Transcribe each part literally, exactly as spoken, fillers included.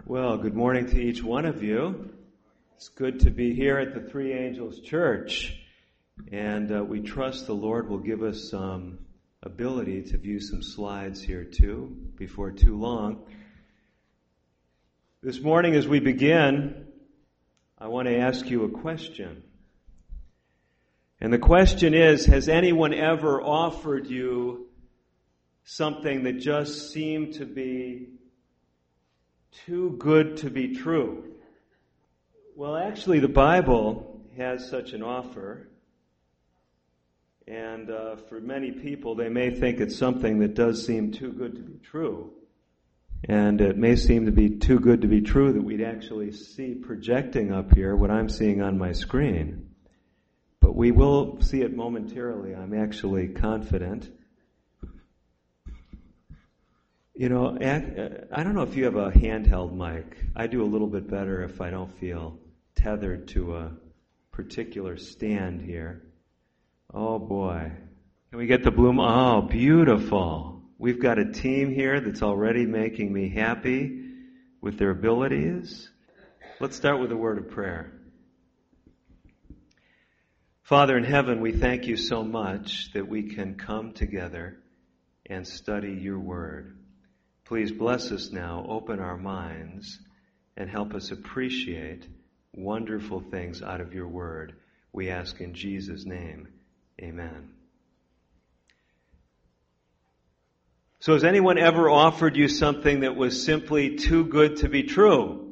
Well, good morning to each one of you. It's good to be here at the Three Angels Church, and uh, we trust the Lord will give us some ability to view some slides here too before too long. This morning as we begin, I want to ask you a question. And the question is, has anyone ever offered you something that just seemed to be too good to be true? Well, actually, the Bible has such an offer. And uh, for many people, they may think it's something that does seem too good to be true. And it may seem to be too good to be true that we'd actually see projecting up here what I'm seeing on my screen. But we will see it momentarily, I'm actually confident. You know, I don't know if you have a handheld mic. I do a little bit better if I don't feel tethered to a particular stand here. Oh boy. Can we get the bloom? Oh, beautiful. We've got a team here that's already making me happy with their abilities. Let's start with a word of prayer. Father in heaven, we thank you so much that we can come together and study your word. Please bless us now, open our minds, and help us appreciate wonderful things out of your word. We ask in Jesus' name, amen. So has anyone ever offered you something that was simply too good to be true?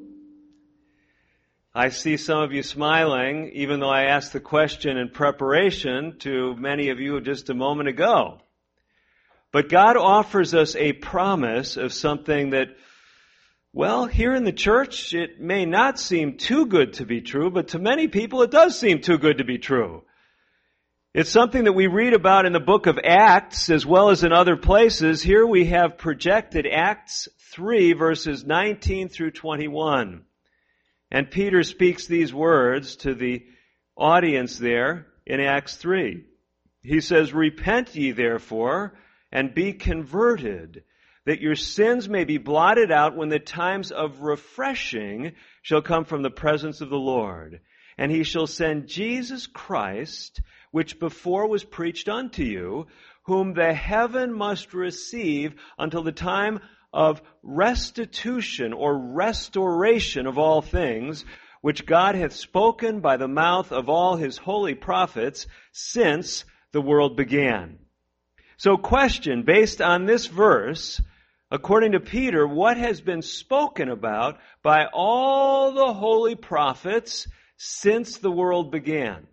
I see some of you smiling, even though I asked the question in preparation to many of you just a moment ago. But God offers us a promise of something that, well, here in the church, it may not seem too good to be true, but to many people it does seem too good to be true. It's something that we read about in the book of Acts as well as in other places. Here we have projected Acts three, verses nineteen through twenty-one. And Peter speaks these words to the audience there in Acts three. He says, "Repent ye therefore, and be converted, that your sins may be blotted out when the times of refreshing shall come from the presence of the Lord. And he shall send Jesus Christ, which before was preached unto you, whom the heaven must receive until the time of restitution or restoration of all things, which God hath spoken by the mouth of all his holy prophets since the world began." So question, based on this verse, according to Peter, what has been spoken about by all the holy prophets since the world began?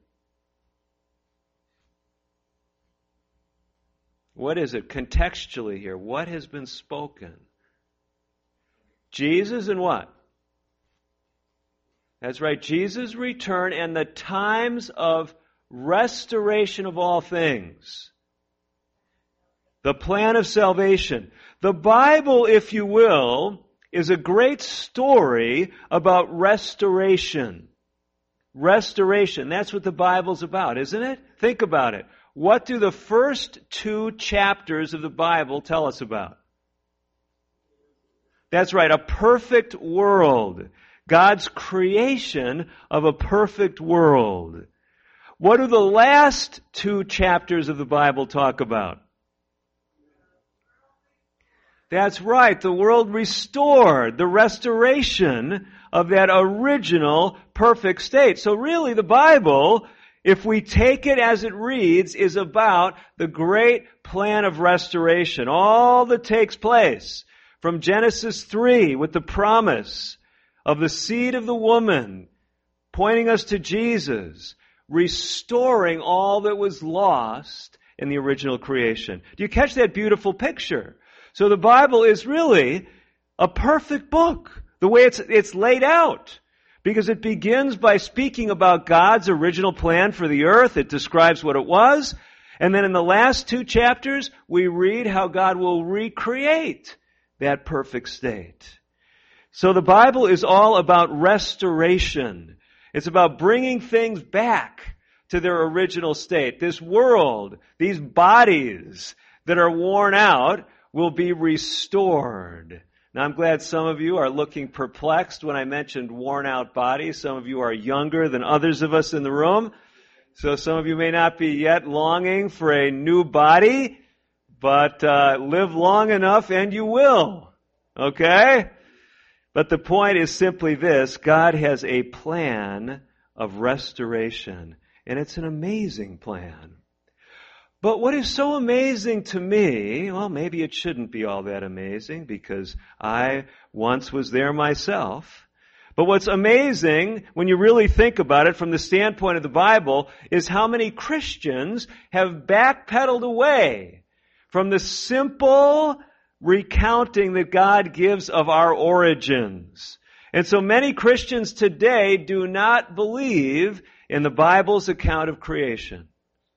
What is it contextually here? What has been spoken? Jesus and what? That's right, Jesus' return and the times of restoration of all things. The plan of salvation. The Bible, if you will, is a great story about restoration. Restoration. That's what the Bible's about, isn't it? Think about it. What do the first two chapters of the Bible tell us about? That's right, a perfect world. God's creation of a perfect world. What do the last two chapters of the Bible talk about? That's right, the world restored, the restoration of that original perfect state. So really the Bible, if we take it as it reads, is about the great plan of restoration. All that takes place from Genesis three with the promise of the seed of the woman pointing us to Jesus, restoring all that was lost in the original creation. Do you catch that beautiful picture? So the Bible is really a perfect book, the way it's it's laid out. Because it begins by speaking about God's original plan for the earth. It describes what it was. And then in the last two chapters, we read how God will recreate that perfect state. So the Bible is all about restoration. It's about bringing things back to their original state. This world, these bodies that are worn out, will be restored. Now, I'm glad some of you are looking perplexed when I mentioned worn-out bodies. Some of you are younger than others of us in the room. So some of you may not be yet longing for a new body, but uh, live long enough and you will. Okay? But the point is simply this: God has a plan of restoration, and it's an amazing plan. But what is so amazing to me, well, maybe it shouldn't be all that amazing because I once was there myself. But what's amazing when you really think about it from the standpoint of the Bible is how many Christians have backpedaled away from the simple recounting that God gives of our origins. And so many Christians today do not believe in the Bible's account of creation.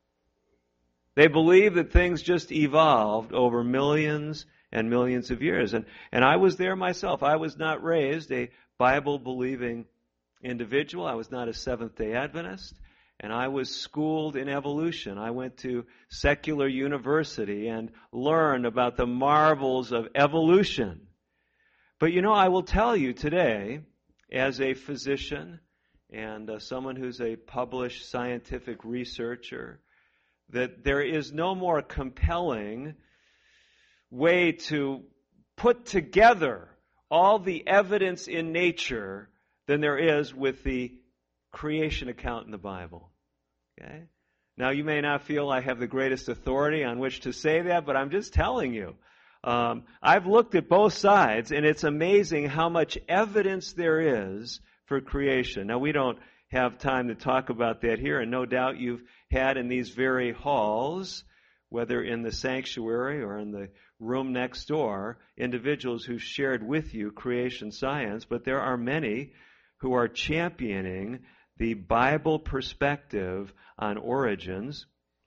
They believe that things just evolved over millions and millions of years. And, and I was there myself. I was not raised a Bible-believing individual. I was not a Seventh-day Adventist. And I was schooled in evolution. I went to secular university and learned about the marvels of evolution. But you know, I will tell you today, as a physician and uh, someone who's a published scientific researcher, that there is no more compelling way to put together all the evidence in nature than there is with the creation account in the Bible. Okay? Now, you may not feel I have the greatest authority on which to say that, but I'm just telling you. Um, I've looked at both sides, and it's amazing how much evidence there is for creation. Now, we don't have time to talk about that here, and no doubt you've had in these very halls, whether in the sanctuary or in the room next door, individuals who shared with you creation science, but there are many who are championing the Bible perspective on origins.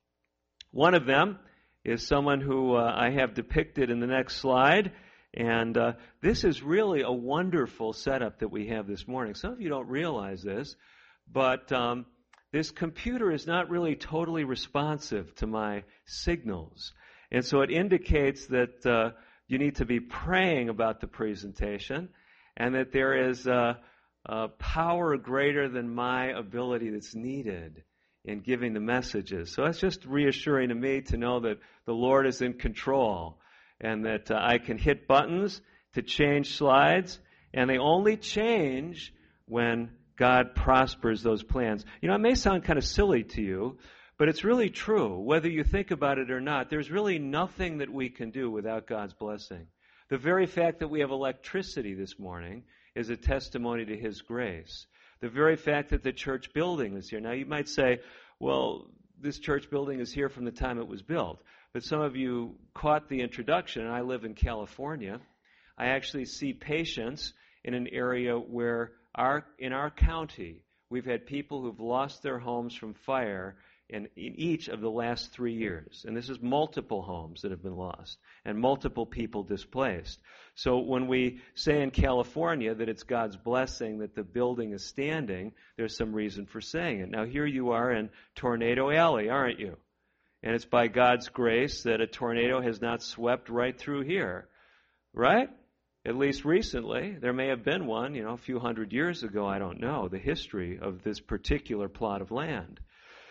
One of them is someone who uh, I have depicted in the next slide, and uh, this is really a wonderful setup that we have this morning. Some of you don't realize this, but um, this computer is not really totally responsive to my signals. And so it indicates that uh, you need to be praying about the presentation and that there is uh, uh, power greater than my ability that's needed in giving the messages. So that's just reassuring to me to know that the Lord is in control and that uh, I can hit buttons to change slides, and they only change when God prospers those plans. You know, it may sound kind of silly to you, but it's really true. Whether you think about it or not, there's really nothing that we can do without God's blessing. The very fact that we have electricity this morning is a testimony to His grace. The very fact that the church building is here. Now, you might say, well, this church building is here from the time it was built. But some of you caught the introduction, and I live in California. I actually see patients in an area where Our, in our county, we've had people who've lost their homes from fire in, in each of the last three years. And this is multiple homes that have been lost and multiple people displaced. So when we say in California that it's God's blessing that the building is standing, there's some reason for saying it. Now, here you are in Tornado Alley, aren't you? And it's by God's grace that a tornado has not swept right through here, right? At least recently. There may have been one, you know, a few hundred years ago. I don't know the history of this particular plot of land.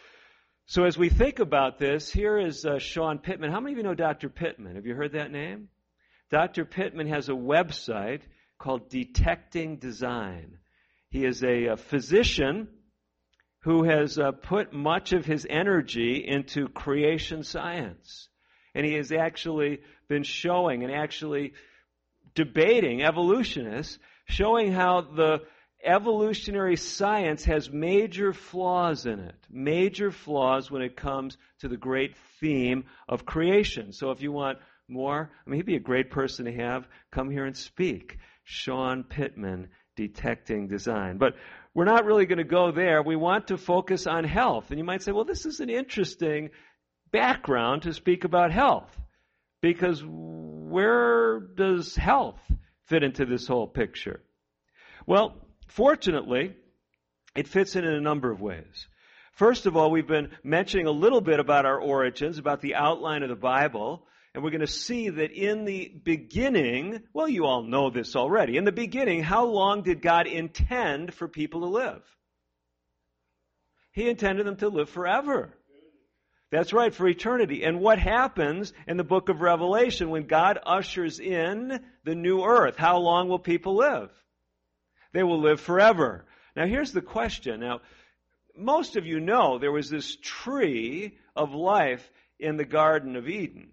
So as we think about this, here is uh, Sean Pittman. How many of you know Doctor Pittman? Have you heard that name? Doctor Pittman has a website called Detecting Design. He is a, a physician who has uh, put much of his energy into creation science. And he has actually been showing and actually debating, evolutionists, showing how the evolutionary science has major flaws in it. Major flaws when it comes to the great theme of creation. So if you want more, I mean, he'd be a great person to have come here and speak. Sean Pittman, Detecting Design. But we're not really going to go there. We want to focus on health. And you might say, well, this is an interesting background to speak about health. Because where does health fit into this whole picture? Well, fortunately, it fits in in a number of ways. First of all, we've been mentioning a little bit about our origins, about the outline of the Bible. And we're going to see that in the beginning, well, you all know this already. In the beginning, how long did God intend for people to live? He intended them to live forever. That's right, for eternity. And what happens in the book of Revelation when God ushers in the new earth? How long will people live? They will live forever. Now here's the question. Now, most of you know there was this tree of life in the Garden of Eden.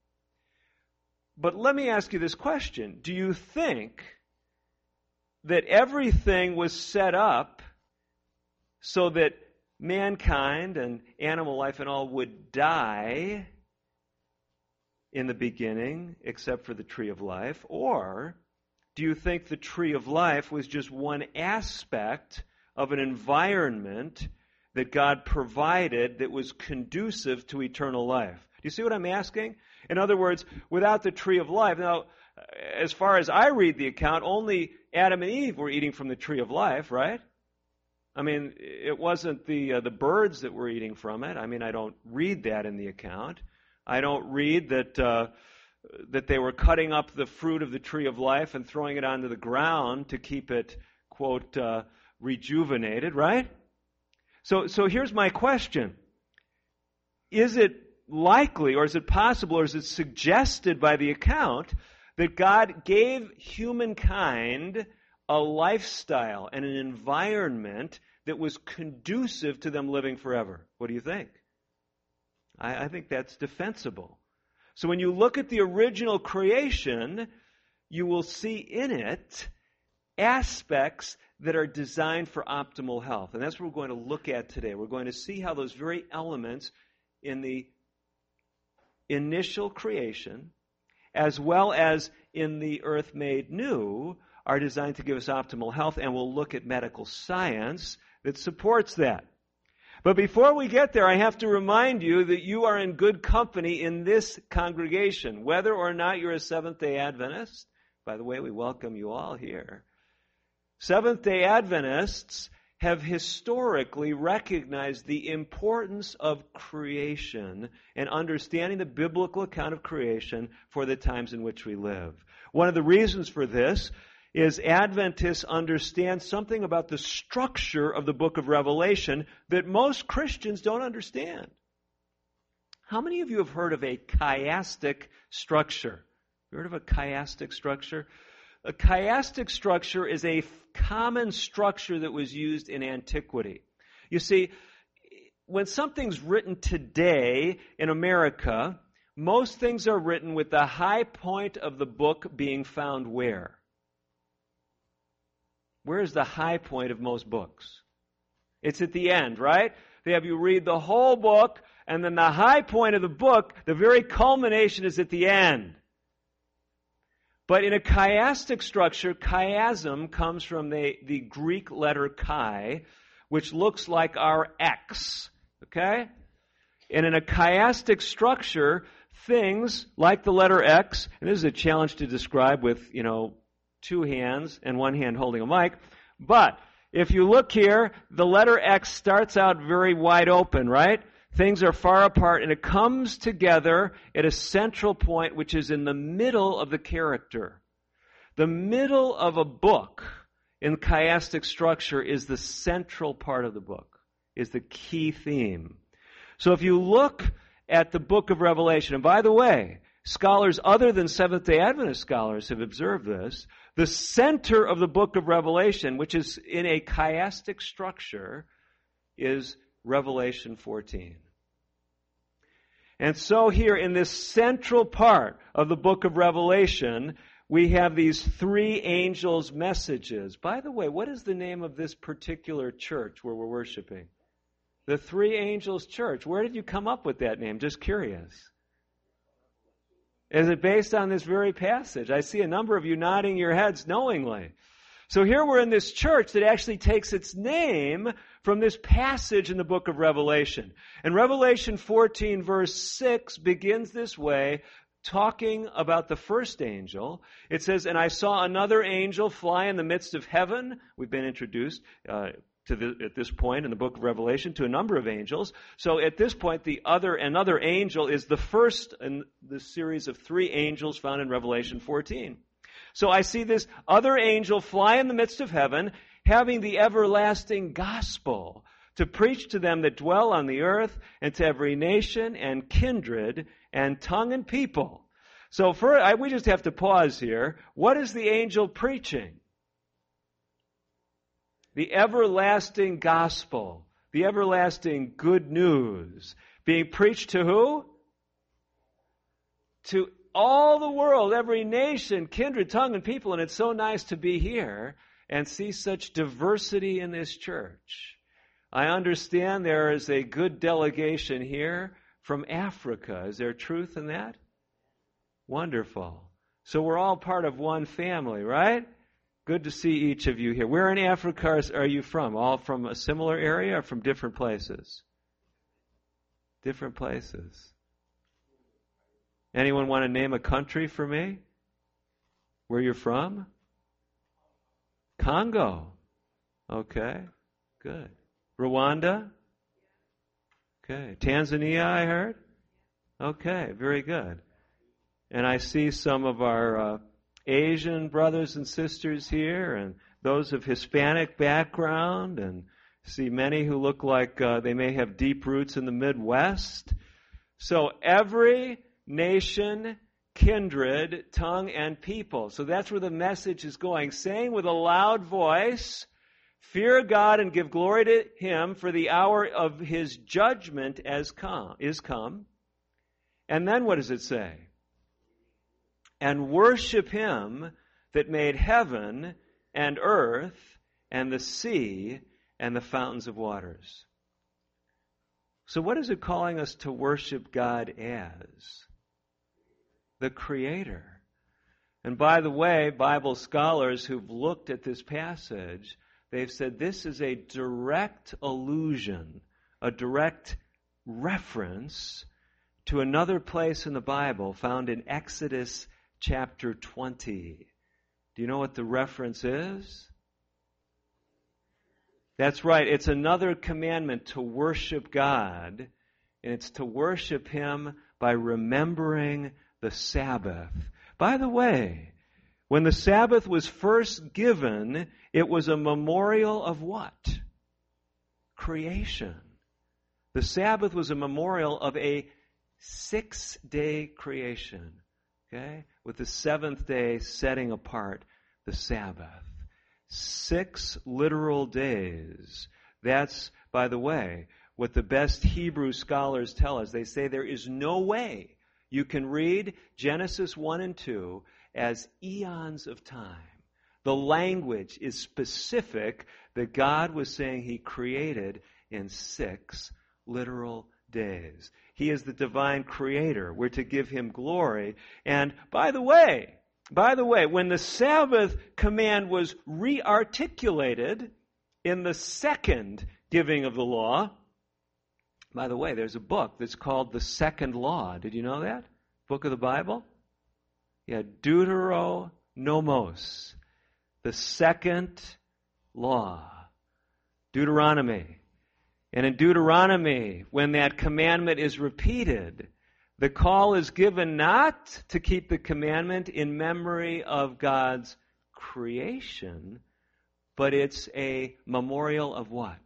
But let me ask you this question. Do you think that everything was set up so that mankind and animal life and all would die in the beginning, except for the tree of life? Or do you think the tree of life was just one aspect of an environment that God provided that was conducive to eternal life? Do you see what I'm asking? In other words, without the tree of life, now, as far as I read the account, only Adam and Eve were eating from the tree of life, right? I mean, it wasn't the uh, the birds that were eating from it. I mean, I don't read that in the account. I don't read that uh, that they were cutting up the fruit of the tree of life and throwing it onto the ground to keep it, quote, uh, rejuvenated, right? So, so here's my question. Is it likely, or is it possible, or is it suggested by the account that God gave humankind a lifestyle and an environment that was conducive to them living forever? What do you think? I, I think that's defensible. So when you look at the original creation, you will see in it aspects that are designed for optimal health. And that's what we're going to look at today. We're going to see how those very elements in the initial creation, as well as in the earth made new, are designed to give us optimal health, and we'll look at medical science that supports that. But before we get there, I have to remind you that you are in good company in this congregation, whether or not you're a Seventh-day Adventist. By the way, we welcome you all here. Seventh-day Adventists have historically recognized the importance of creation and understanding the biblical account of creation for the times in which we live. One of the reasons for this is Adventists understand something about the structure of the book of Revelation that most Christians don't understand. How many of you have heard of a chiastic structure? You heard of a chiastic structure? A chiastic structure is a common structure that was used in antiquity. You see, when something's written today in America, most things are written with the high point of the book being found where? Where is the high point of most books? It's at the end, right? They have you read the whole book, and then the high point of the book, the very culmination, is at the end. But in a chiastic structure, chiasm comes from the, the Greek letter chi, which looks like our X, okay? And in a chiastic structure, things like the letter X, and this is a challenge to describe with, you know, two hands and one hand holding a mic, but if you look here, the letter X starts out very wide open, right? Things are far apart, and it comes together at a central point, which is in the middle of the character. The middle of a book in chiastic structure is the central part of the book, is the key theme. So if you look at the book of Revelation, and by the way, scholars other than Seventh-day Adventist scholars have observed this, the center of the book of Revelation, which is in a chiastic structure, is Revelation fourteen. And so here in this central part of the book of Revelation, we have these three angels' messages. By the way, what is the name of this particular church where we're worshiping? The Three Angels Church. Where did you come up with that name? Just curious. Is it based on this very passage? I see a number of you nodding your heads knowingly. So here we're in this church that actually takes its name from this passage in the book of Revelation. And Revelation fourteen verse six begins this way, talking about the first angel. It says, "And I saw another angel fly in the midst of heaven." We've been introduced uh, to the, at this point in the book of Revelation to a number of angels. So at this point, the other, another angel is the first in the series of three angels found in Revelation fourteen. So I see this other angel fly in the midst of heaven, having the everlasting gospel to preach to them that dwell on the earth and to every nation and kindred and tongue and people. So for, I, we just have to pause here. What is the angel preaching? The everlasting gospel, the everlasting good news, being preached to who? To all the world, every nation, kindred, tongue, and people. And it's so nice to be here and see such diversity in this church. I understand there is a good delegation here from Africa. Is there truth in that? Wonderful. So we're all part of one family, right? Good to see each of you here. Where in Africa are you from? All from a similar area or from different places? Different places. Anyone want to name a country for me? Where you're from? Congo. Okay, good. Rwanda? Okay. Tanzania, I heard? Okay, very good. And I see some of our uh, Asian brothers and sisters here, and those of Hispanic background, and see many who look like uh, they may have deep roots in the Midwest. So every nation, kindred, tongue, and people. So that's where the message is going. Saying with a loud voice, fear God and give glory to Him, for the hour of His judgment has come, is come. And then what does it say? And worship Him that made heaven and earth and the sea and the fountains of waters. So what is it calling us to worship God as? The Creator. And by the way, Bible scholars who've looked at this passage, they've said this is a direct allusion, a direct reference to another place in the Bible found in Exodus chapter twenty. Do you know what the reference is? That's right. It's another commandment to worship God, and it's to worship Him by remembering the Sabbath. By the way, when the Sabbath was first given, it was a memorial of what? Creation. The Sabbath was a memorial of a six-day creation, okay? With the seventh day setting apart the Sabbath. Six literal days. That's, by the way, what the best Hebrew scholars tell us. They say there is no way you can read Genesis one and two as eons of time. The language is specific that God was saying He created in six literal days. He is the divine creator. We're to give Him glory. And by the way, by the way, when the Sabbath command was re-articulated in the second giving of the law, by the way, there's a book that's called The Second Law. Did you know that? Book of the Bible? Yeah, Deuteronomos. The second law. Deuteronomy. And in Deuteronomy, when that commandment is repeated, the call is given not to keep the commandment in memory of God's creation, but it's a memorial of what?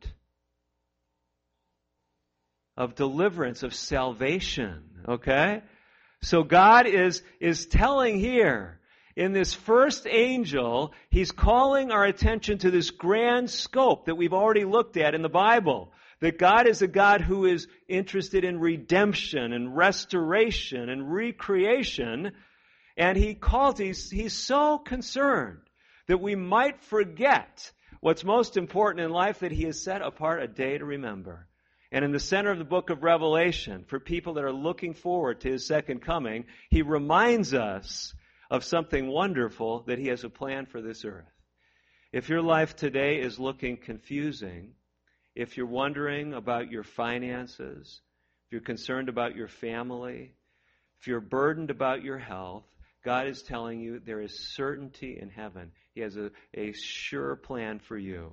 Of deliverance, of salvation, okay? So God is, is telling here, in this first angel, He's calling our attention to this grand scope that we've already looked at in the Bible. That God is a God who is interested in redemption and restoration and recreation. And He calls, he's, he's so concerned that we might forget what's most important in life, that He has set apart a day to remember. And in the center of the book of Revelation, for people that are looking forward to His second coming, He reminds us of something wonderful, that He has a plan for this earth. If your life today is looking confusing, if you're wondering about your finances, if you're concerned about your family, if you're burdened about your health, God is telling you there is certainty in heaven. He has a, a sure plan for you.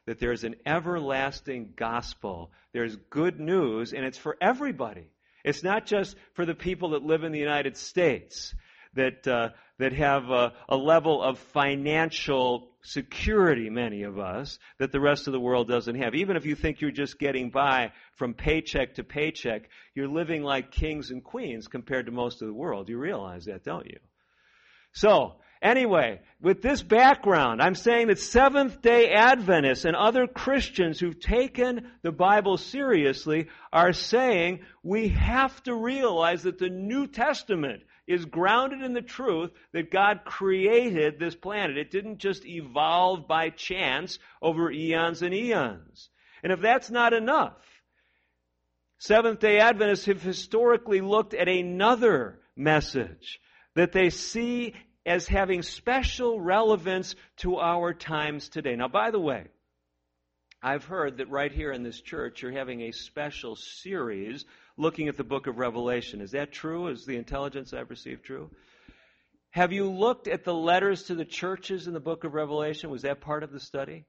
that there's an everlasting gospel. There's good news, and it's for everybody. It's not just for the people that live in the United States, that uh, that have a, a level of financial security, many of us, that the rest of the world doesn't have. Even if you think you're just getting by from paycheck to paycheck, you're living like kings and queens compared to most of the world. You realize that, don't you? So, anyway, with this background, I'm saying that Seventh-day Adventists and other Christians who've taken the Bible seriously are saying we have to realize that the New Testament is grounded in the truth that God created this planet. It didn't just evolve by chance over eons and eons. And if that's not enough, Seventh-day Adventists have historically looked at another message that they see as having special relevance to our times today. Now, by the way, I've heard that right here in this church you're having a special series looking at the book of Revelation. Is that true? Is the intelligence I've received true? Have you looked at the letters to the churches in the book of Revelation? Was that part of the study?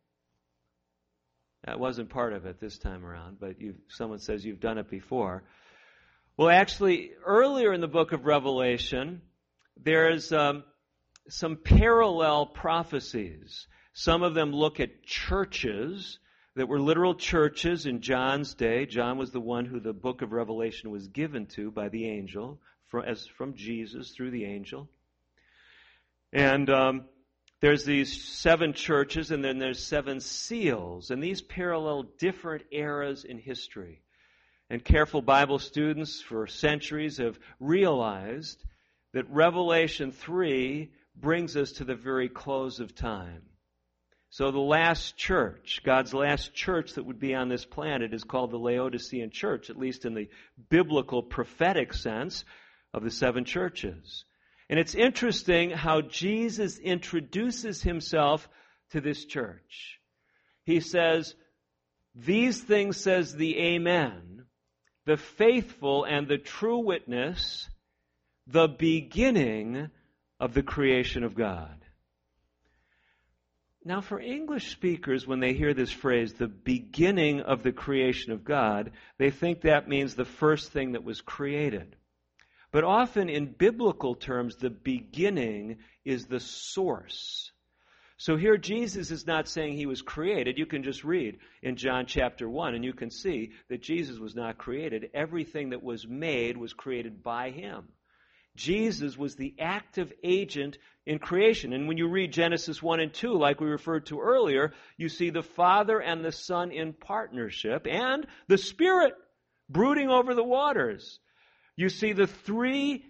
That wasn't part of it this time around, but you, someone says you've done it before. Well, actually, earlier in the book of Revelation, there's um, some parallel prophecies. Some of them look at churches that were literal churches in John's day. John was the one who the book of Revelation was given to by the angel, from, as from Jesus through the angel. And um, there's these seven churches, and then there's seven seals, and these parallel different eras in history. And careful Bible students for centuries have realized that Revelation three brings us to the very close of time. So the last church, God's last church that would be on this planet, is called the Laodicean church, at least in the biblical prophetic sense of the seven churches. And it's interesting how Jesus introduces himself to this church. He says, "These things says the Amen, the faithful and the true witness, the beginning of the creation of God." Now, for English speakers, when they hear this phrase, the beginning of the creation of God, they think that means the first thing that was created. But often in biblical terms, the beginning is the source. So here Jesus is not saying he was created. You can just read in John chapter one, and you can see that Jesus was not created. Everything that was made was created by him. Jesus was the active agent in creation. And when you read Genesis one and two, like we referred to earlier, you see the Father and the Son in partnership, and the Spirit brooding over the waters. You see the three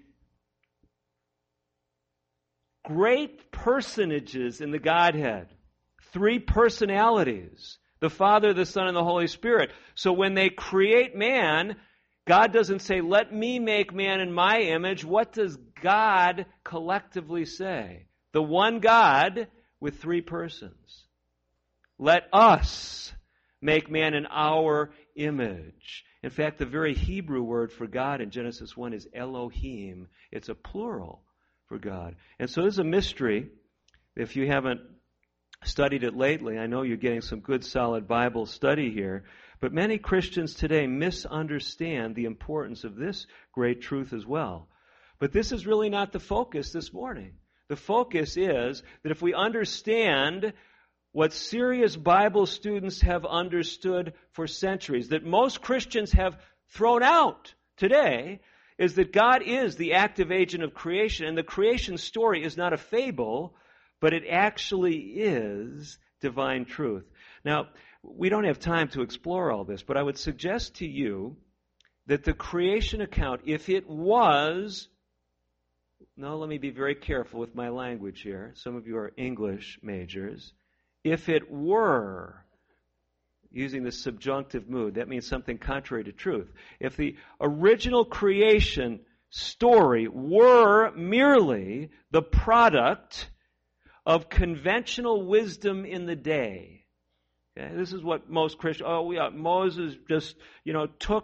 great personages in the Godhead, three personalities, the Father, the Son, and the Holy Spirit. So when they create man, God doesn't say, "Let me make man in my image." What does God collectively say? The one God with three persons. Let us make man in our image. In fact, the very Hebrew word for God in Genesis one is Elohim. It's a plural for God. And so there's a mystery. If you haven't studied it lately, I know you're getting some good solid Bible study here. But many Christians today misunderstand the importance of this great truth as well. But this is really not the focus this morning. The focus is that if we understand what serious Bible students have understood for centuries, that most Christians have thrown out today, is that God is the active agent of creation, and the creation story is not a fable, but it actually is divine truth. Now, we don't have time to explore all this, but I would suggest to you that the creation account, if it was, no, let me be very careful with my language here. Some of you are English majors. If it were, using the subjunctive mood, that means something contrary to truth. If the original creation story were merely the product of conventional wisdom in the day, okay, this is what most Christians, oh, yeah, Moses just, you know, took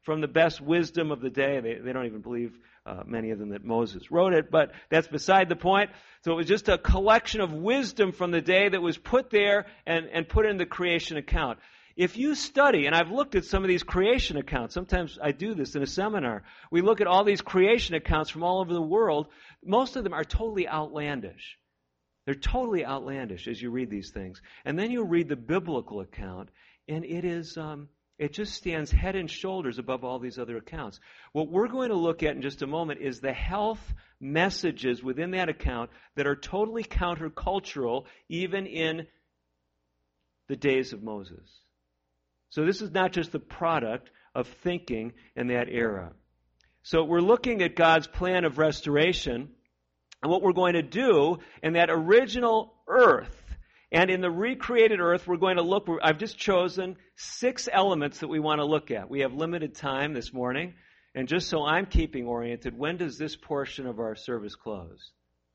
from the best wisdom of the day. They, they don't even believe, uh, many of them, that Moses wrote it, but that's beside the point. So it was just a collection of wisdom from the day that was put there and, and put in the creation account. If you study, and I've looked at some of these creation accounts, sometimes I do this in a seminar, we look at all these creation accounts from all over the world, most of them are totally outlandish. They're totally outlandish as you read these things. And then you read the biblical account, and it is, um, it just stands head and shoulders above all these other accounts. What we're going to look at in just a moment is the health messages within that account that are totally countercultural, even in the days of Moses. So this is not just the product of thinking in that era. So we're looking at God's plan of restoration, and what we're going to do in that original earth, and in the recreated earth, we're going to look, I've just chosen six elements that we want to look at. We have limited time this morning, and just so I'm keeping oriented, when does this portion of our service close?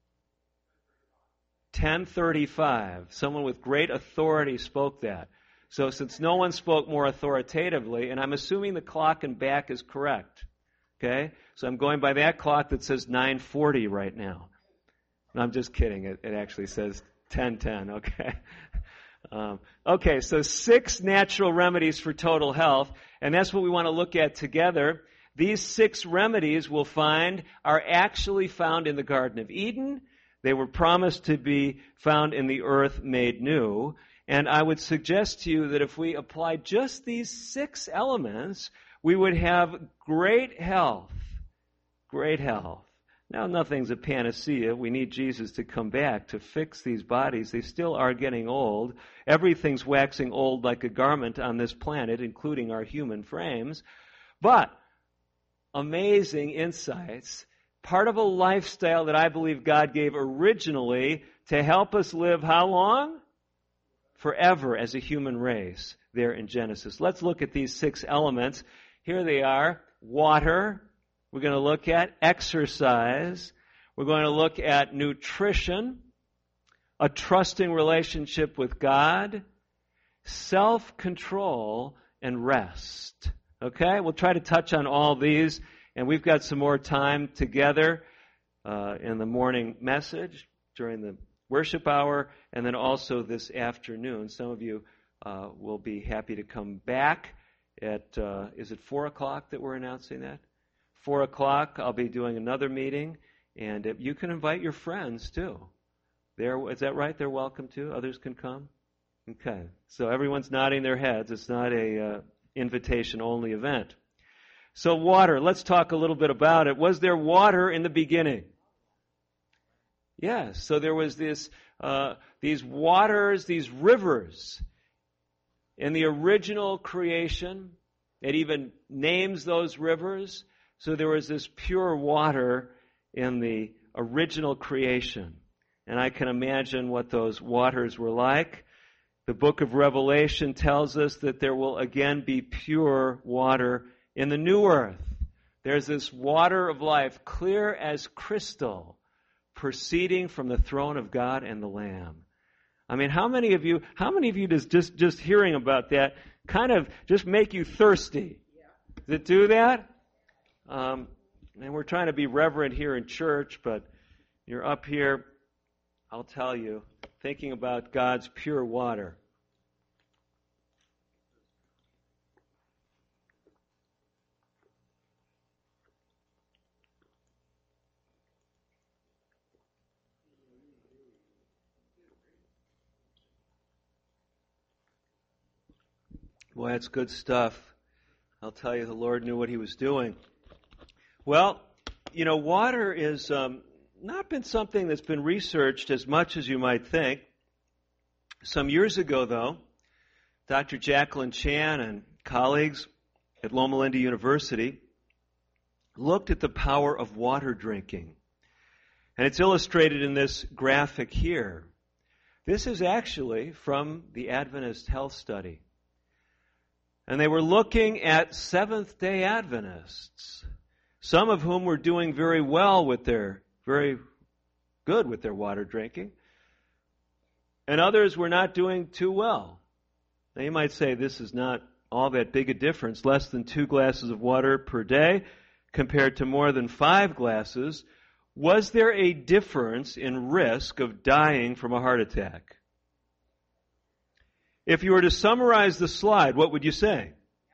ten thirty-five. Someone with great authority spoke that. So since no one spoke more authoritatively, and I'm assuming the clock and back is correct, okay? So I'm going by that clock that says nine forty right now. No, I'm just kidding. It, it actually says ten ten, okay? Um, okay, so six natural remedies for total health, and that's what we want to look at together. These six remedies we'll find are actually found in the Garden of Eden. They were promised to be found in the earth made new. And I would suggest to you that if we apply just these six elements, we would have great health. Great health. Now, nothing's a panacea. We need Jesus to come back to fix these bodies. They still are getting old. Everything's waxing old like a garment on this planet, including our human frames. But amazing insights. Part of a lifestyle that I believe God gave originally to help us live how long? Forever as a human race there in Genesis. Let's look at these six elements. Here they are. Water. We're going to look at exercise. We're going to look at nutrition. A trusting relationship with God. Self-control and rest. Okay? We'll try to touch on all these. And we've got some more time together uh, in the morning message during the worship hour, and then also this afternoon. Some of you uh, will be happy to come back at, uh, is it four o'clock that we're announcing that? four o'clock, I'll be doing another meeting, and if you can invite your friends too. They're, is that right? They're welcome too? Others can come? Okay. So everyone's nodding their heads. It's not a uh, invitation-only event. So water, let's talk a little bit about it. Was there water in the beginning? Yes, so there was this, uh, these waters, these rivers in the original creation. It even names those rivers. So there was this pure water in the original creation. And I can imagine what those waters were like. The book of Revelation tells us that there will again be pure water in the new earth. There's this water of life, clear as crystal, proceeding from the throne of God and the Lamb. I mean, how many of you, how many of you does just, just hearing about that kind of just make you thirsty? Yeah. Does it do that? Um, and we're trying to be reverent here in church, but you're up here, I'll tell you, thinking about God's pure water. Boy, that's good stuff. I'll tell you, the Lord knew what He was doing. Well, you know, water is um, not been something that's been researched as much as you might think. Some years ago, though, Doctor Jacqueline Chan and colleagues at Loma Linda University looked at the power of water drinking. And it's illustrated in this graphic here. This is actually from the Adventist Health Study. And they were looking at Seventh-day Adventists, some of whom were doing very well with their, very good with their water drinking, and others were not doing too well. Now you might say this is not all that big a difference, less than two glasses of water per day compared to more than five glasses, was there a difference in risk of dying from a heart attack? If you were to summarize the slide, what would you say?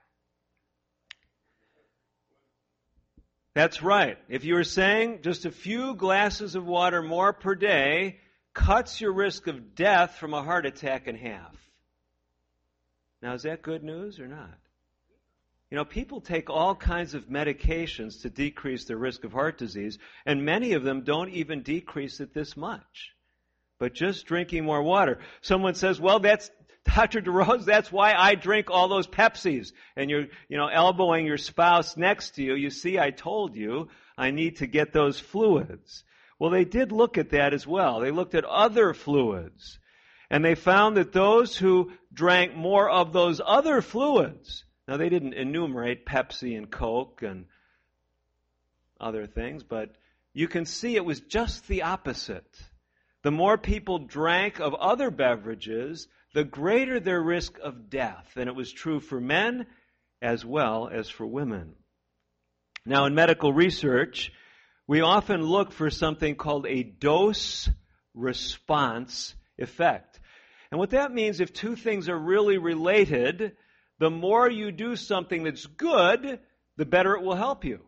That's right. If you were saying just a few glasses of water more per day cuts your risk of death from a heart attack in half. Now, is that good news or not? You know, people take all kinds of medications to decrease their risk of heart disease, and many of them don't even decrease it this much. But just drinking more water. Someone says, well, that's, Doctor DeRose, that's why I drink all those Pepsis. And you're, you know, elbowing your spouse next to you. You see, I told you I need to get those fluids. Well, they did look at that as well. They looked at other fluids. And they found that those who drank more of those other fluids, now they didn't enumerate Pepsi and Coke and other things, but you can see it was just the opposite. The more people drank of other beverages, the greater their risk of death. And it was true for men as well as for women. Now, in medical research, we often look for something called a dose-response effect. And what that means, if two things are really related, the more you do something that's good, the better it will help you.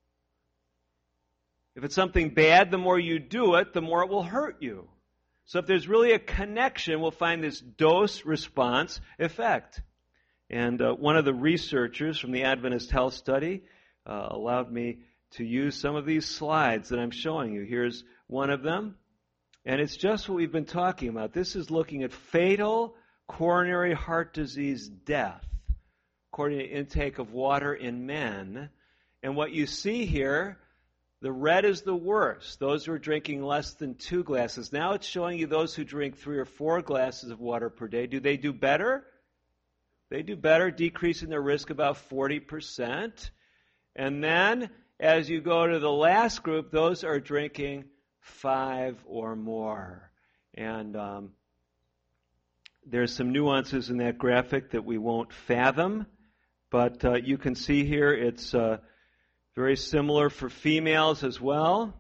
If it's something bad, the more you do it, the more it will hurt you. So if there's really a connection, we'll find this dose-response effect. And uh, one of the researchers from the Adventist Health Study uh, allowed me to use some of these slides that I'm showing you. Here's one of them. And it's just what we've been talking about. This is looking at fatal coronary heart disease death, according to intake of water in men. And what you see here, the red is the worst. Those who are drinking less than two glasses. Now it's showing you those who drink three or four glasses of water per day. Do they do better? They do better, decreasing their risk about forty percent. And then, as you go to the last group, those are drinking five or more. And um, there's some nuances in that graphic that we won't fathom. But uh, you can see here it's uh, very similar for females as well.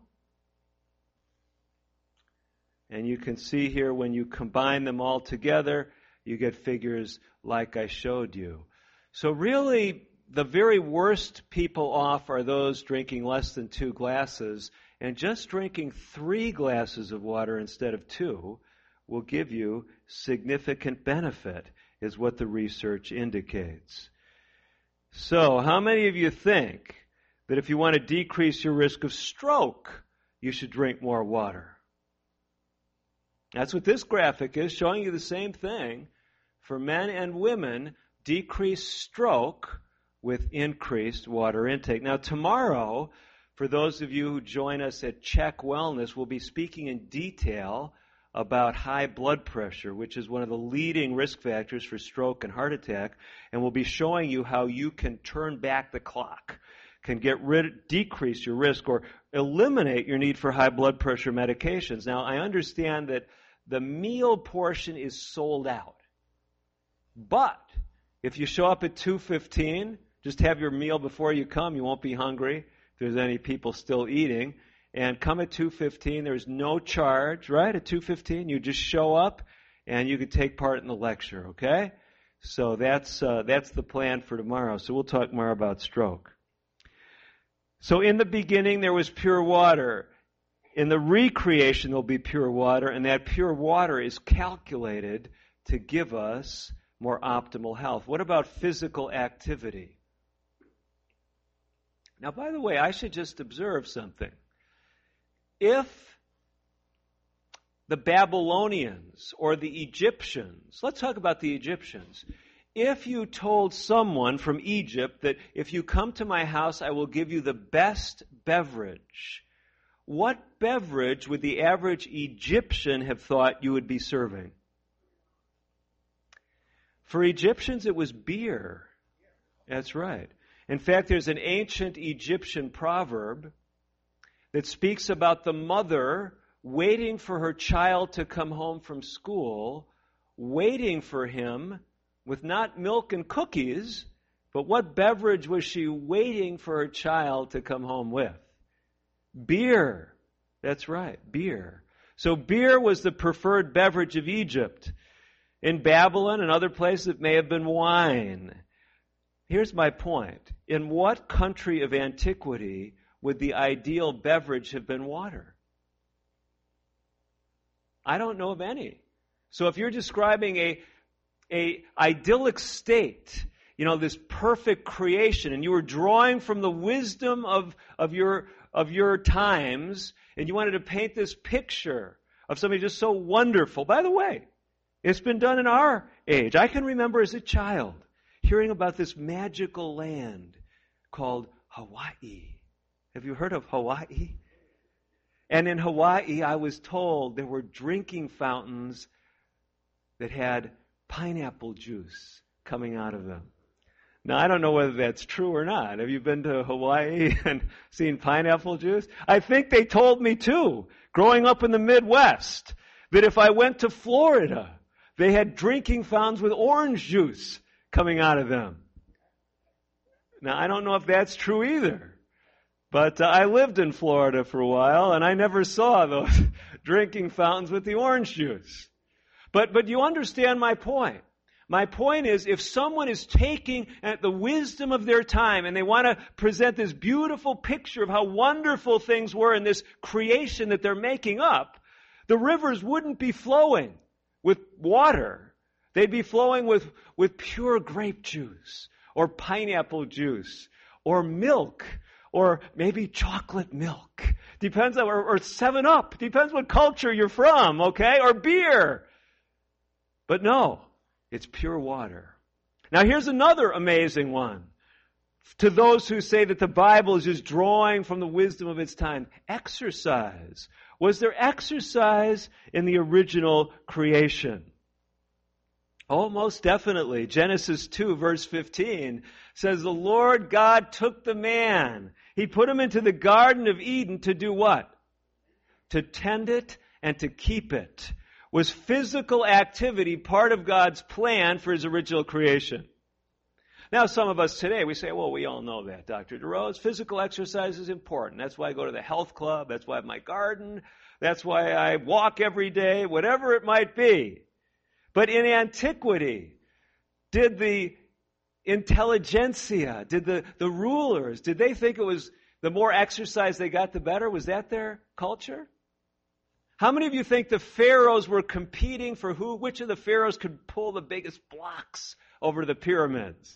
And you can see here when you combine them all together, you get figures like I showed you. So really, the very worst people off are those drinking less than two glasses. And just drinking three glasses of water instead of two will give you significant benefit, is what the research indicates. So, how many of you think that if you want to decrease your risk of stroke, you should drink more water? That's what this graphic is, showing you the same thing. For men and women, decreased stroke with increased water intake. Now, tomorrow, for those of you who join us at Check Wellness, we'll be speaking in detail about high blood pressure, which is one of the leading risk factors for stroke and heart attack, and we'll be showing you how you can turn back the clock, can get rid, decrease your risk, or eliminate your need for high blood pressure medications. Now, I understand that the meal portion is sold out, but if you show up at two fifteen, just have your meal before you come. You won't be hungry if there's any people still eating. And come at two fifteen. There's no charge, right? At two fifteen, you just show up and you can take part in the lecture, okay? So that's uh, that's the plan for tomorrow. So we'll talk more about stroke. So in the beginning, there was pure water. In the recreation, there'll be pure water, and that pure water is calculated to give us more optimal health. What about physical activity? Now, by the way, I should just observe something. If the Babylonians or the Egyptians, let's talk about the Egyptians. If you told someone from Egypt that if you come to my house, I will give you the best beverage, what beverage would the average Egyptian have thought you would be serving? For Egyptians, it was beer. That's right. In fact, there's an ancient Egyptian proverb that speaks about the mother waiting for her child to come home from school, waiting for him with not milk and cookies, but what beverage was she waiting for her child to come home with? Beer. That's right, beer. So beer was the preferred beverage of Egypt. In Babylon and other places, it may have been wine. Here's my point. In what country of antiquity would the ideal beverage have been water? I don't know of any. So if you're describing a, a idyllic state, you know, this perfect creation, and you were drawing from the wisdom of, of your, of your times, and you wanted to paint this picture of something just so wonderful. By the way, it's been done in our age. I can remember as a child hearing about this magical land called Hawaii. Have you heard of Hawaii? And in Hawaii, I was told there were drinking fountains that had pineapple juice coming out of them. Now, I don't know whether that's true or not. Have you been to Hawaii and seen pineapple juice? I think they told me too, growing up in the Midwest, that if I went to Florida, they had drinking fountains with orange juice coming out of them. Now, I don't know if that's true either. But uh, I lived in Florida for a while, and I never saw those drinking fountains with the orange juice. But but you understand my point. My point is, if someone is taking the wisdom of their time and they want to present this beautiful picture of how wonderful things were in this creation that they're making up, the rivers wouldn't be flowing with water. They'd be flowing with, with pure grape juice or pineapple juice or milk or maybe chocolate milk. Depends on, or, or seven up. Depends what culture you're from, okay? Or beer. But no, it's pure water. Now here's another amazing one. To those who say that the Bible is just drawing from the wisdom of its time. Exercise. Was there exercise in the original creation? Oh, most definitely. Genesis two, verse fifteen says, the Lord God took the man. He put him into the Garden of Eden to do what? To tend it and to keep it. Was physical activity part of God's plan for His original creation? Now, some of us today, we say, well, we all know that, Doctor DeRose. Physical exercise is important. That's why I go to the health club. That's why I have my garden. That's why I walk every day, whatever it might be. But in antiquity, did the intelligentsia, did the, the rulers, did they think it was the more exercise they got, the better? Was that their culture? How many of you think the pharaohs were competing for who, which of the pharaohs could pull the biggest blocks over the pyramids?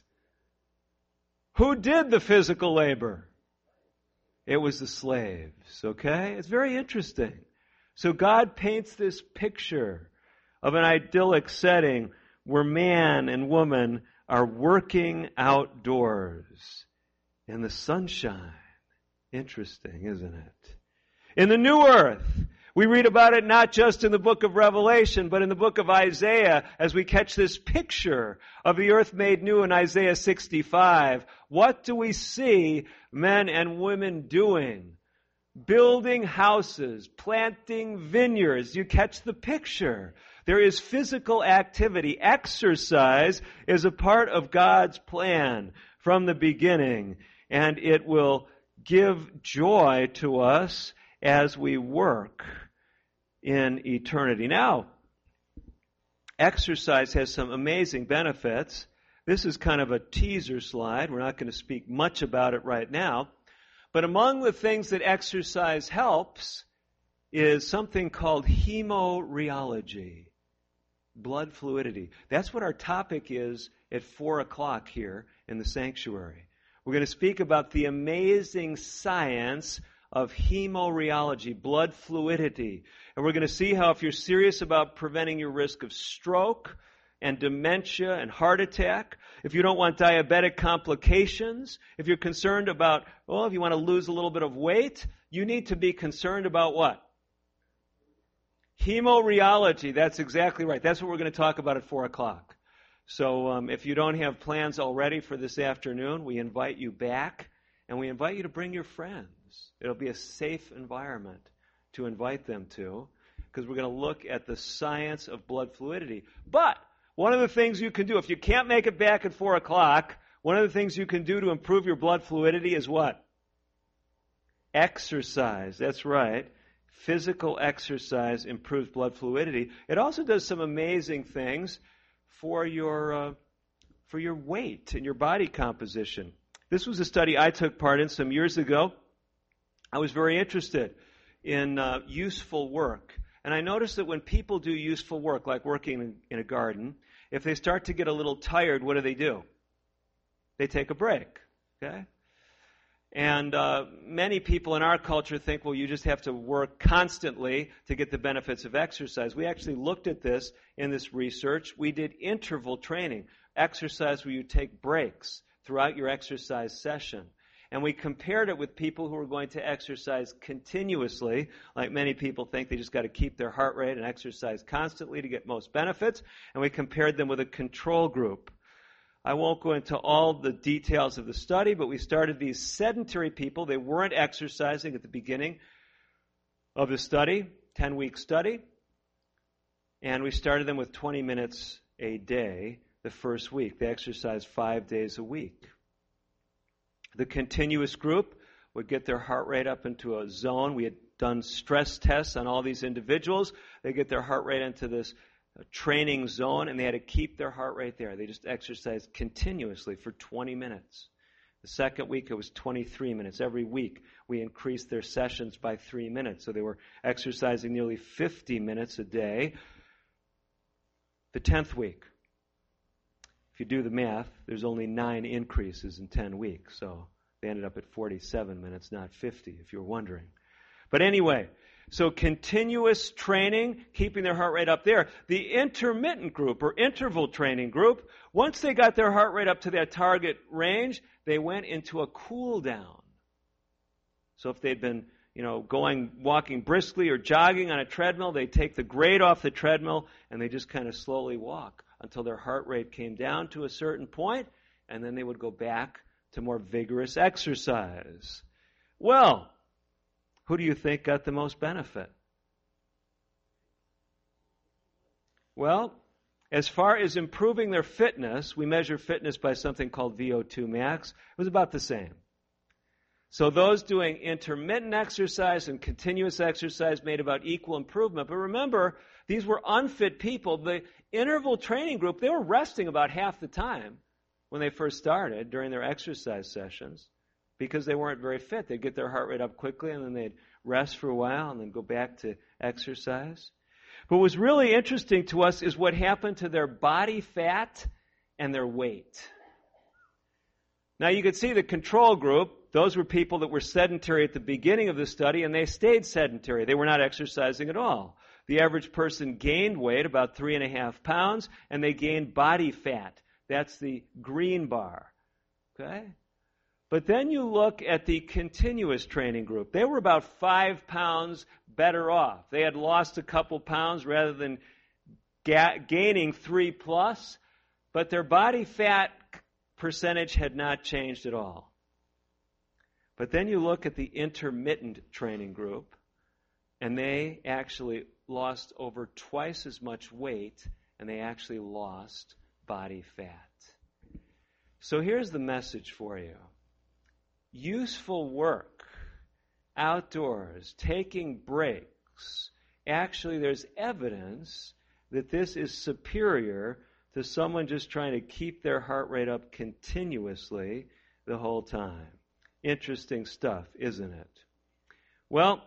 Who did the physical labor? It was the slaves, okay? It's very interesting. So God paints this picture of an idyllic setting where man and woman are working outdoors in the sunshine. Interesting, isn't it? In the new earth, we read about it not just in the book of Revelation, but in the book of Isaiah as we catch this picture of the earth made new in Isaiah sixty-five. What do we see men and women doing? Building houses, planting vineyards. You catch the picture. There is physical activity. Exercise is a part of God's plan from the beginning, and it will give joy to us as we work in eternity. Now, exercise has some amazing benefits. This is kind of a teaser slide. We're not going to speak much about it right now. But among the things that exercise helps is something called hemorrheology, blood fluidity. That's what our topic is at four o'clock here in the sanctuary. We're going to speak about the amazing science of hemorrheology, blood fluidity. And we're going to see how if you're serious about preventing your risk of stroke and dementia and heart attack, if you don't want diabetic complications, if you're concerned about, well, if you want to lose a little bit of weight, you need to be concerned about what? Hemorrheology. That's exactly right. That's what we're going to talk about at four o'clock. So um, if you don't have plans already for this afternoon, we invite you back, and we invite you to bring your friends. It'll be a safe environment to invite them to, because we're going to look at the science of blood fluidity. But One of the things you can do, if you can't make it back at four o'clock, one of the things you can do to improve your blood fluidity is what? Exercise. That's right. Physical exercise improves blood fluidity. It also does some amazing things for your uh, for your weight and your body composition. This was a study I took part in some years ago. I was very interested in uh, useful work. And I noticed that when people do useful work, like working in, in a garden, if they start to get a little tired, what do they do? They take a break. Okay? And uh, many people in our culture think, well, you just have to work constantly to get the benefits of exercise. We actually looked at this in this research. We did interval training, exercise where you take breaks throughout your exercise session. And we compared it with people who are going to exercise continuously. Like many people think they just got to keep their heart rate and exercise constantly to get most benefits. And we compared them with a control group. I won't go into all the details of the study, but we started these sedentary people. They weren't exercising at the beginning of the study, ten-week study. And we started them with twenty minutes a day the first week. They exercised five days a week. The continuous group would get their heart rate up into a zone. We had done stress tests on all these individuals. They get their heart rate into this training zone, and they had to keep their heart rate there. They just exercised continuously for twenty minutes. The second week, it was twenty-three minutes. Every week, we increased their sessions by three minutes. So they were exercising nearly fifty minutes a day. The tenth week, if you do the math, there's only nine increases in ten weeks. So they ended up at forty-seven minutes, not fifty, if you're wondering. But anyway, so continuous training, keeping their heart rate up there. The intermittent group or interval training group, once they got their heart rate up to their target range, they went into a cool down. So if they'd been, you know, going, walking briskly or jogging on a treadmill, they'd take the grade off the treadmill and they just kind of slowly walk until their heart rate came down to a certain point, and then they would go back to more vigorous exercise. Well, who do you think got the most benefit? Well, as far as improving their fitness, we measure fitness by something called V O two max. It was about the same. So those doing intermittent exercise and continuous exercise made about equal improvement. But remember, these were unfit people. The interval training group, they were resting about half the time when they first started during their exercise sessions because they weren't very fit. They'd get their heart rate up quickly and then they'd rest for a while and then go back to exercise. But what was really interesting to us is what happened to their body fat and their weight. Now you could see the control group. Those were people that were sedentary at the beginning of the study, and they stayed sedentary. They were not exercising at all. The average person gained weight, about three and a half pounds, and they gained body fat. That's the green bar. Okay? But then you look at the continuous training group. They were about five pounds better off. They had lost a couple pounds rather than ga- gaining three plus, but their body fat percentage had not changed at all. But then you look at the intermittent training group, and they actually lost over twice as much weight, and they actually lost body fat. So here's the message for you. Useful work, outdoors, taking breaks, actually there's evidence that this is superior to someone just trying to keep their heart rate up continuously the whole time. Interesting stuff, isn't it? Well,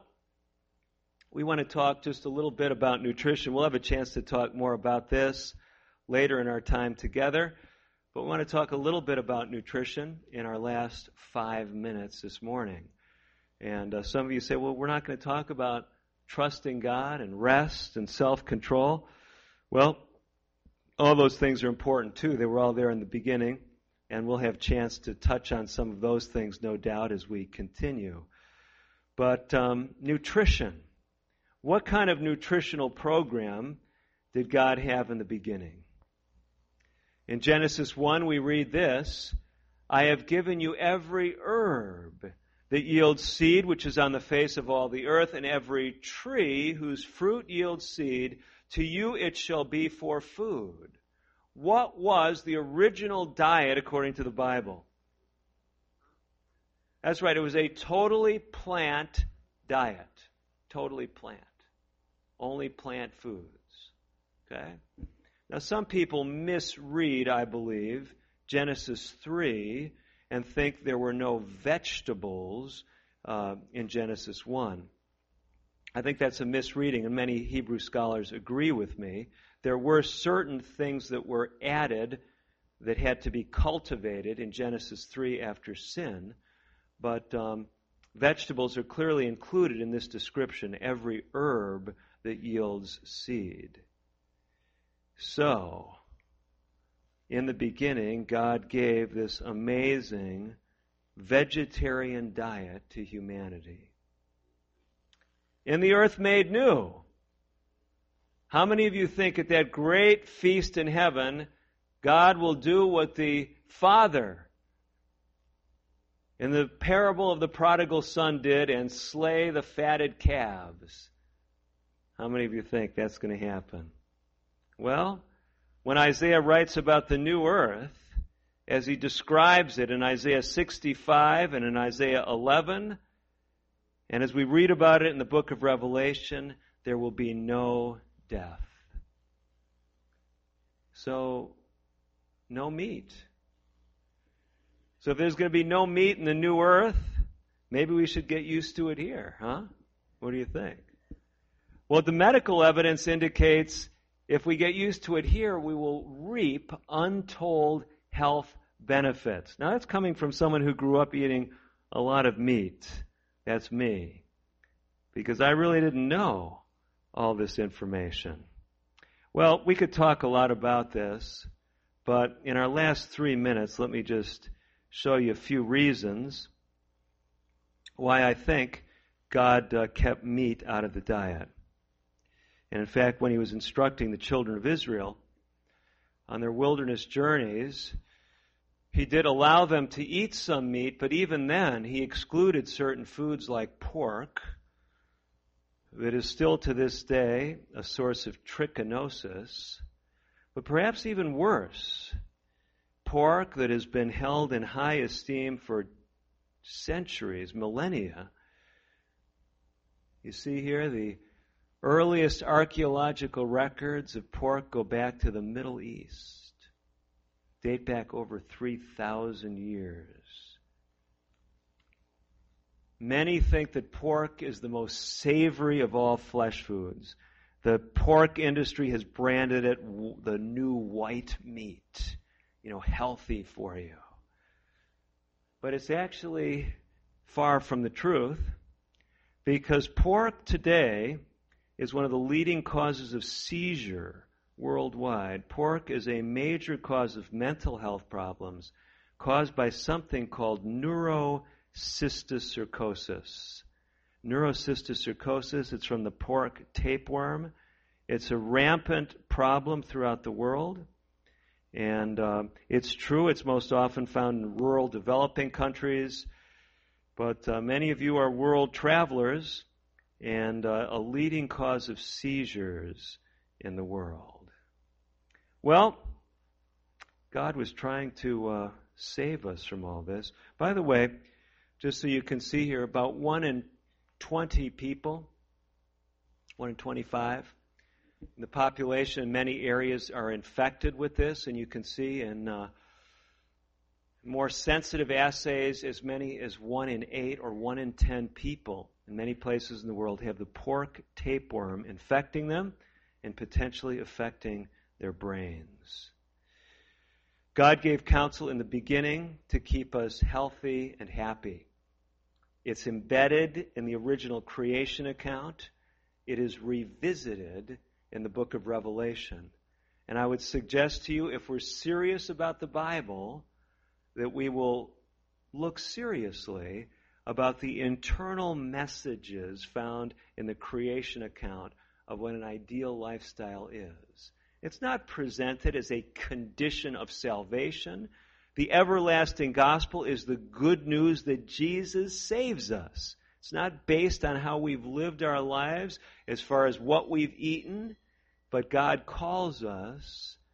we want to talk just a little bit about nutrition. We'll have a chance to talk more about this later in our time together. But we want to talk a little bit about nutrition in our last five minutes this morning. And uh, some of you say, well, we're not going to talk about trusting God and rest and self-control. Well, all those things are important too. They were all there in the beginning. And we'll have a chance to touch on some of those things, no doubt, as we continue. But um, nutrition. What kind of nutritional program did God have in the beginning? In Genesis one, we read this, I have given you every herb that yields seed, which is on the face of all the earth, and every tree whose fruit yields seed, to you it shall be for food. what was the original diet according to the Bible? That's right, it was a totally plant diet. Totally plant. Only plant foods. Okay? Now some people misread, I believe, Genesis three and think there were no vegetables uh, in Genesis one. I think that's a misreading, and many Hebrew scholars agree with me. There were certain things that were added that had to be cultivated in Genesis three after sin, but um, vegetables are clearly included in this description, every herb that yields seed. So, in the beginning, God gave this amazing vegetarian diet to humanity. In the earth made new. How many of you think at that great feast in heaven, God will do what the Father in the parable of the prodigal son did and slay the fatted calves? How many of you think that's going to happen? Well, when Isaiah writes about the new earth, as he describes it in Isaiah sixty-five and in Isaiah eleven, and as we read about it in the book of Revelation, there will be no death. So, no meat. So if there's going to be no meat in the new earth, maybe we should get used to it here, huh? What do you think? Well, the medical evidence indicates if we get used to it here, we will reap untold health benefits. Now, that's coming from someone who grew up eating a lot of meat. That's me. Because I really didn't know all this information. Well, we could talk a lot about this, but in our last three minutes, let me just show you a few reasons why I think God uh, kept meat out of the diet. And in fact, when he was instructing the children of Israel on their wilderness journeys, he did allow them to eat some meat, but even then, he excluded certain foods like pork, that is still to this day a source of trichinosis, but perhaps even worse, pork that has been held in high esteem for centuries, millennia. You see here, the earliest archaeological records of pork go back to the Middle East, date back over three thousand years. Many think that pork is the most savory of all flesh foods. The pork industry has branded it the new white meat, you know, healthy for you. But it's actually far from the truth, because pork today is one of the leading causes of seizure worldwide. Pork is a major cause of mental health problems caused by something called neurocysticercosis. Neurocysticercosis, it's from the pork tapeworm. It's a rampant problem throughout the world. And uh, it's true, it's most often found in rural developing countries. But uh, many of you are world travelers, and uh, a leading cause of seizures in the world. Well, God was trying to uh, save us from all this. By the way, just so you can see here, about one in twenty people, one in twenty-five, in the population in many areas are infected with this, and you can see in uh, more sensitive assays, as many as one in eight or one in ten people in many places in the world have the pork tapeworm infecting them and potentially affecting their brains. God gave counsel in the beginning to keep us healthy and happy. It's embedded in the original creation account. It is revisited in the book of Revelation. And I would suggest to you, if we're serious about the Bible, that we will look seriously about the internal messages found in the creation account of what an ideal lifestyle is. It's not presented as a condition of salvation. The everlasting gospel is the good news that Jesus saves us. It's not based on how we've lived our lives as far as what we've eaten, but God calls us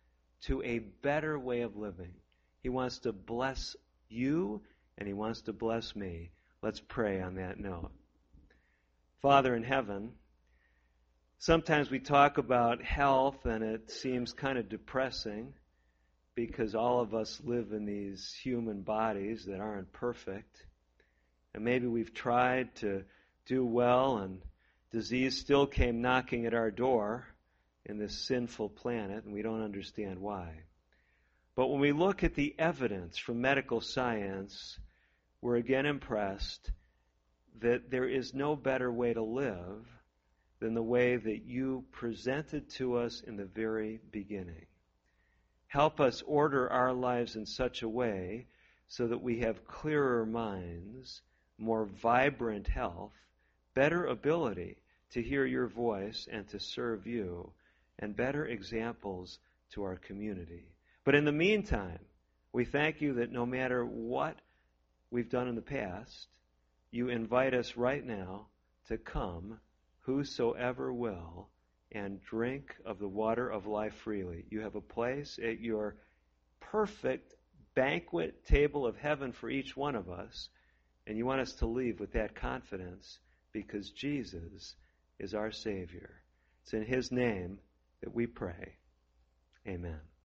to a better way of living. He wants to bless you, and He wants to bless me. Let's pray on that note. Father in heaven, sometimes we talk about health and it seems kind of depressing because all of us live in these human bodies that aren't perfect. And maybe we've tried to do well and disease still came knocking at our door in this sinful planet and we don't understand why. But when we look at the evidence from medical science, we're again impressed that there is no better way to live than the way that you presented to us in the very beginning. Help us order our lives in such a way so that we have clearer minds, more vibrant health, better ability to hear your voice and to serve you, and better examples to our community. But in the meantime, we thank you that no matter what we've done in the past, you invite us right now to come, whosoever will, and drink of the water of life freely. You have a place at your perfect banquet table of heaven for each one of us, and you want us to leave with that confidence because Jesus is our Savior. It's in His name that we pray. Amen.